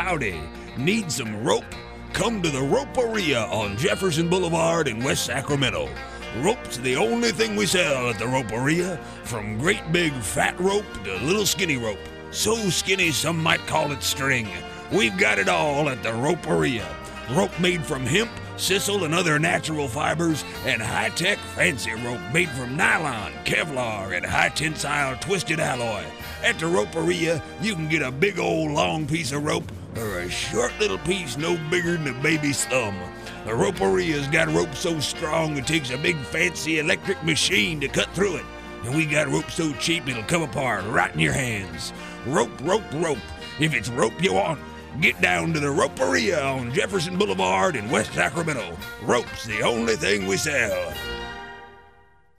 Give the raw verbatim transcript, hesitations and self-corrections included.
howdy. Need some rope? Come to the Roperia on Jefferson Boulevard in West Sacramento. Rope's the only thing we sell at the Roperia, from great big fat rope to little skinny rope. So skinny some might call it string. We've got it all at the Roperia. Rope made from hemp, sisal, and other natural fibers, and high-tech fancy rope made from nylon, Kevlar, and high-tensile twisted alloy. At the Roperia, you can get a big old long piece of rope or a short little piece no bigger than a baby's thumb. The Roperia's got rope so strong it takes a big fancy electric machine to cut through it. And we got rope so cheap it'll come apart right in your hands. Rope, rope, rope. If it's rope you want, get down to the Roperia on Jefferson Boulevard in West Sacramento. Rope's the only thing we sell.